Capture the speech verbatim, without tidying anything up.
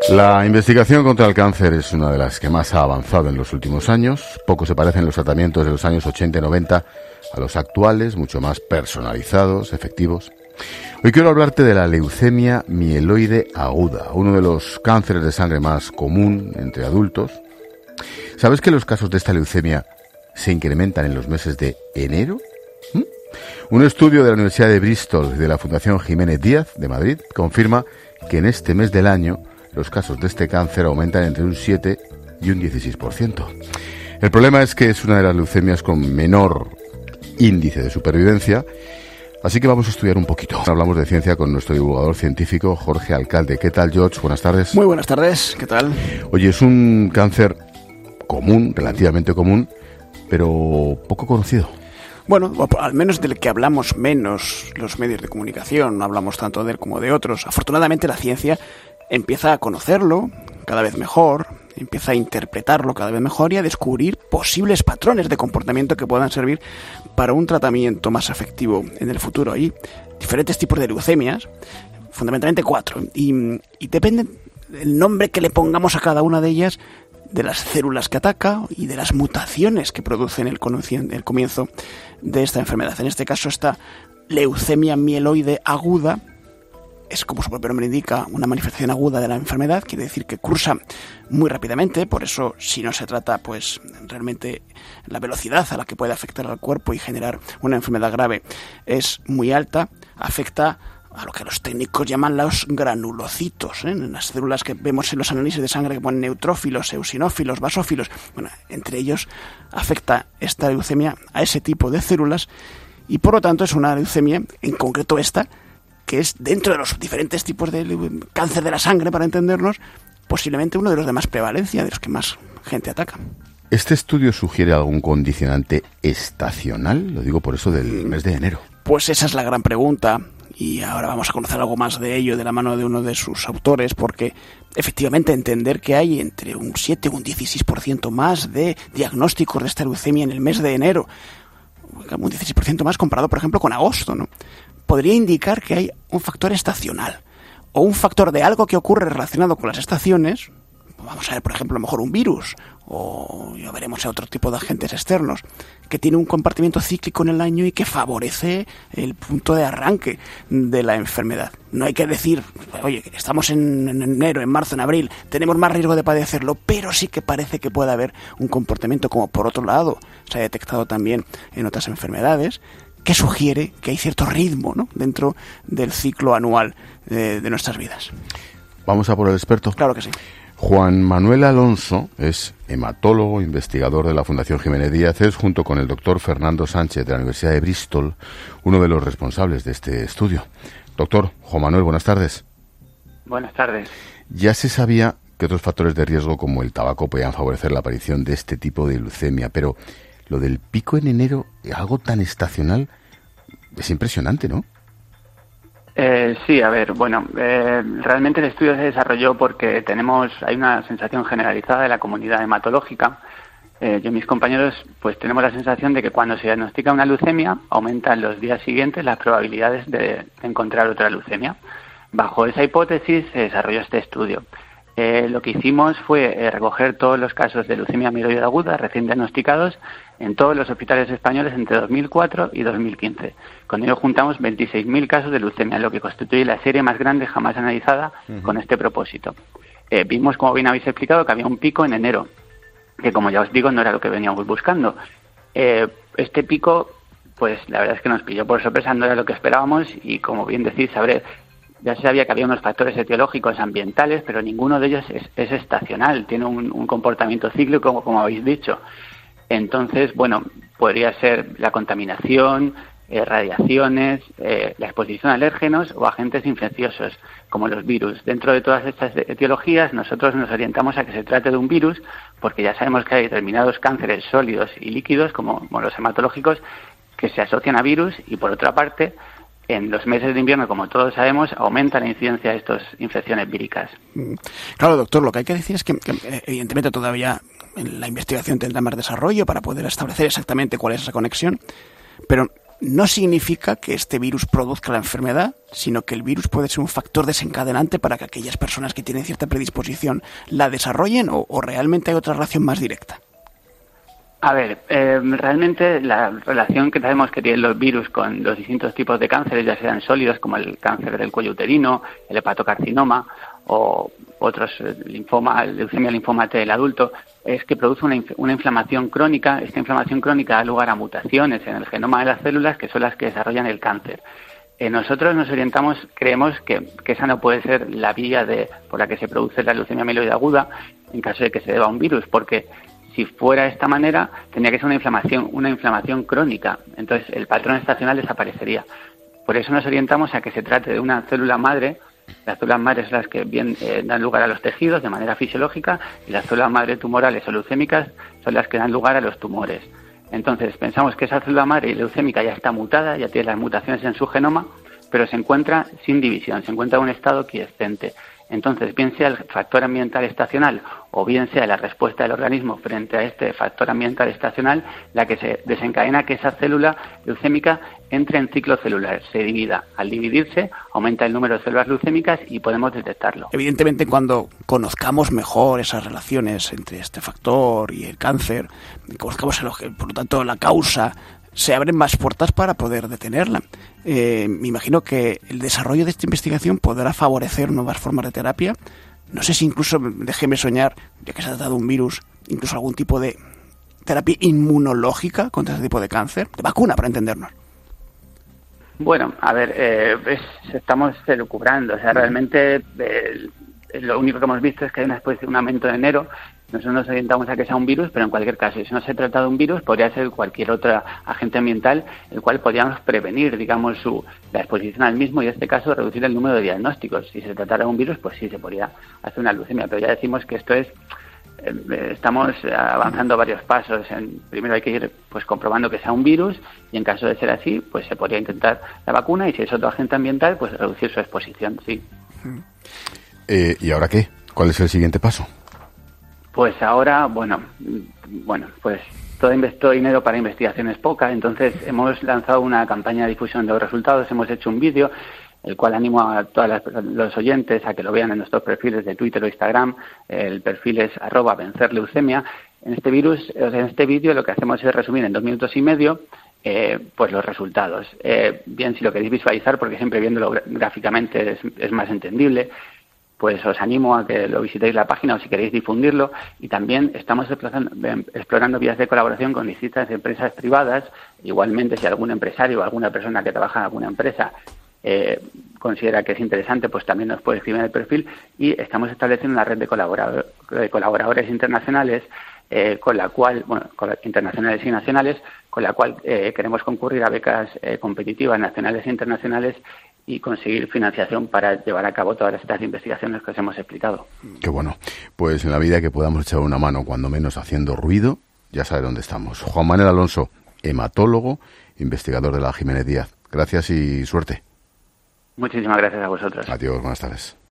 La investigación contra el cáncer es una de las que más ha avanzado en los últimos años. Poco se parecen los tratamientos de los años ochenta y noventa a los actuales, mucho más personalizados, efectivos. Hoy quiero hablarte de la leucemia mieloide aguda, uno de los cánceres de sangre más común entre adultos. ¿Sabes que los casos de esta leucemia se incrementan en los meses de enero? ¿Mm? Un estudio de la Universidad de Bristol y de la Fundación Jiménez Díaz de Madrid confirma que en este mes del año los casos de este cáncer aumentan entre un siete y un dieciséis por ciento. El problema es que es una de las leucemias con menor índice de supervivencia, así que vamos a estudiar un poquito. Hablamos de ciencia con nuestro divulgador científico Jorge Alcalde. ¿Qué tal, George? Buenas tardes. Muy buenas tardes, ¿qué tal? Oye, es un cáncer común, relativamente común, pero poco conocido. Bueno, al menos del que hablamos menos los medios de comunicación, no hablamos tanto de él como de otros. Afortunadamente la ciencia empieza a conocerlo cada vez mejor, empieza a interpretarlo cada vez mejor y a descubrir posibles patrones de comportamiento que puedan servir para un tratamiento más efectivo en el futuro. Hay diferentes tipos de leucemias, fundamentalmente cuatro, y, y depende del nombre que le pongamos a cada una de ellas, de las células que ataca y de las mutaciones que producen el, el comienzo de esta enfermedad. En este caso, esta leucemia mieloide aguda es, como su propio nombre indica, una manifestación aguda de la enfermedad. Quiere decir que cursa muy rápidamente, por eso si no se trata, pues realmente la velocidad a la que puede afectar al cuerpo y generar una enfermedad grave es muy alta. Afecta a lo que los técnicos llaman los granulocitos, ¿eh? En las células que vemos en los análisis de sangre que ponen neutrófilos, eosinófilos, basófilos. Bueno, entre ellos afecta esta leucemia a ese tipo de células y por lo tanto es una leucemia, en concreto esta, que es dentro de los diferentes tipos de cáncer de la sangre, para entendernos, posiblemente uno de los de más prevalencia, de los que más gente ataca. ¿Este estudio sugiere algún condicionante estacional? Lo digo por eso del mes de enero. Pues esa es la gran pregunta. Y ahora vamos a conocer algo más de ello de la mano de uno de sus autores, porque efectivamente entender que hay entre un siete y un dieciséis por ciento más de diagnósticos de esta leucemia en el mes de enero, un dieciséis por ciento más comparado, por ejemplo, con agosto, ¿no? Podría indicar que hay un factor estacional o un factor de algo que ocurre relacionado con las estaciones. Vamos a ver, por ejemplo, a lo mejor un virus, o ya veremos otro tipo de agentes externos, que tiene un compartimiento cíclico en el año y que favorece el punto de arranque de la enfermedad. No hay que decir, oye, estamos en enero, en marzo, en abril, tenemos más riesgo de padecerlo, pero sí que parece que puede haber un comportamiento, como por otro lado se ha detectado también en otras enfermedades, que sugiere que hay cierto ritmo, ¿no?, dentro del ciclo anual de, de nuestras vidas. ¿Vamos a por el experto? Claro que sí. Juan Manuel Alonso es hematólogo, investigador de la Fundación Jiménez Díaz, es, junto con el doctor Fernando Sánchez de la Universidad de Bristol, uno de los responsables de este estudio. Doctor Juan Manuel, buenas tardes. Buenas tardes. Ya se sabía que otros factores de riesgo como el tabaco podían favorecer la aparición de este tipo de leucemia, pero lo del pico en enero, algo tan estacional, es impresionante, ¿no? Eh, sí, a ver, bueno, eh, realmente el estudio se desarrolló porque tenemos, hay una sensación generalizada de la comunidad hematológica. Eh, yo y mis compañeros, pues tenemos la sensación de que cuando se diagnostica una leucemia, aumentan los días siguientes las probabilidades de encontrar otra leucemia. Bajo esa hipótesis se desarrolló este estudio. Eh, lo que hicimos fue eh, recoger todos los casos de leucemia mieloide aguda recién diagnosticados en todos los hospitales españoles entre dos mil cuatro y dos mil quince. Con ello juntamos veintiséis mil casos de leucemia, lo que constituye la serie más grande jamás analizada uh-huh. con este propósito. Eh, vimos, como bien habéis explicado, que había un pico en enero, que, como ya os digo, no era lo que veníamos buscando. Eh, este pico, pues la verdad es que nos pilló por sorpresa, no era lo que esperábamos y, como bien decís, sabré, ya se sabía que había unos factores etiológicos ambientales, pero ninguno de ellos es, es estacional, tiene un, un comportamiento cíclico, como, como habéis dicho. Entonces, bueno, podría ser la contaminación, eh, radiaciones, eh, la exposición a alérgenos o agentes infecciosos, como los virus. Dentro de todas estas etiologías, nosotros nos orientamos a que se trate de un virus, porque ya sabemos que hay determinados cánceres sólidos y líquidos, como, como los hematológicos, que se asocian a virus, y por otra parte, en los meses de invierno, como todos sabemos, aumenta la incidencia de estas infecciones víricas. Claro, doctor, lo que hay que decir es que, que evidentemente todavía la investigación tendrá más desarrollo para poder establecer exactamente cuál es esa conexión, pero no significa que este virus produzca la enfermedad, sino que el virus puede ser un factor desencadenante para que aquellas personas que tienen cierta predisposición la desarrollen, o, o realmente hay otra relación más directa. A ver, eh, realmente la relación que sabemos que tienen los virus con los distintos tipos de cánceres, ya sean sólidos como el cáncer del cuello uterino, el hepatocarcinoma o otros, linfoma, leucemia linfoma T del adulto, es que produce una, una inflamación crónica. Esta inflamación crónica da lugar a mutaciones en el genoma de las células que son las que desarrollan el cáncer. Eh, nosotros nos orientamos, creemos que, que esa no puede ser la vía de, por la que se produce la leucemia amiloide aguda en caso de que se deba a un virus, porque si fuera de esta manera, tendría que ser una inflamación, una inflamación crónica. Entonces, el patrón estacional desaparecería. Por eso nos orientamos a que se trate de una célula madre. Las células madres son las que bien eh, dan lugar a los tejidos de manera fisiológica, y las células madre tumorales o leucémicas son las que dan lugar a los tumores. Entonces, pensamos que esa célula madre leucémica ya está mutada, ya tiene las mutaciones en su genoma, pero se encuentra sin división, se encuentra en un estado quiescente. Entonces, bien sea el factor ambiental estacional o bien sea la respuesta del organismo frente a este factor ambiental estacional la que se desencadena que esa célula leucémica entre en ciclo celular, se divida. Al dividirse, aumenta el número de células leucémicas y podemos detectarlo. Evidentemente, cuando conozcamos mejor esas relaciones entre este factor y el cáncer, conozcamos, el, por lo tanto, la causa, se abren más puertas para poder detenerla. Eh, me imagino que el desarrollo de esta investigación podrá favorecer nuevas formas de terapia. No sé si incluso, déjeme soñar, ya que se ha tratado un virus, incluso algún tipo de terapia inmunológica contra este tipo de cáncer, de vacuna, para entendernos. Bueno, a ver, eh, es, estamos elucubrando. O sea, realmente eh, lo único que hemos visto es que hay una especie de un aumento de enero. Nosotros nos orientamos a que sea un virus, pero en cualquier caso, si no se trata de un virus, podría ser cualquier otro agente ambiental, el cual podríamos prevenir, digamos, su la exposición al mismo, y en este caso reducir el número de diagnósticos. Si se tratara de un virus, pues sí, se podría hacer una leucemia, pero ya decimos que esto es, eh, estamos avanzando varios pasos. En, primero hay que ir pues comprobando que sea un virus, y en caso de ser así, pues se podría intentar la vacuna, y si es otro agente ambiental, pues reducir su exposición, sí. Eh, ¿Y ahora qué? ¿Cuál es el siguiente paso? Pues ahora, bueno, bueno, pues todo, todo dinero para investigación es poca, entonces hemos lanzado una campaña de difusión de los resultados, hemos hecho un vídeo, el cual animo a todos los oyentes a que lo vean en nuestros perfiles de Twitter o Instagram. El perfil es arroba vencerleucemia. En este virus, en este vídeo lo que hacemos es resumir en dos minutos y medio eh, pues los resultados. Eh, bien, si lo queréis visualizar, porque siempre viéndolo gráficamente es, es más entendible, pues os animo a que lo visitéis la página, o si queréis difundirlo. Y también estamos explorando, explorando vías de colaboración con distintas empresas privadas. Igualmente, si algún empresario o alguna persona que trabaja en alguna empresa eh, considera que es interesante, pues también nos puede escribir en el perfil. Y estamos estableciendo una red de, colaborador, de colaboradores internacionales, eh, con la cual, bueno, internacionales y nacionales, con la cual eh, queremos concurrir a becas eh, competitivas nacionales e internacionales y conseguir financiación para llevar a cabo todas estas investigaciones que os hemos explicado. Qué bueno. Pues en la vida que podamos echar una mano, cuando menos haciendo ruido, ya sabe dónde estamos. Juan Manuel Alonso, hematólogo, investigador de la Jiménez Díaz. Gracias y suerte. Muchísimas gracias a vosotros. Adiós, buenas tardes.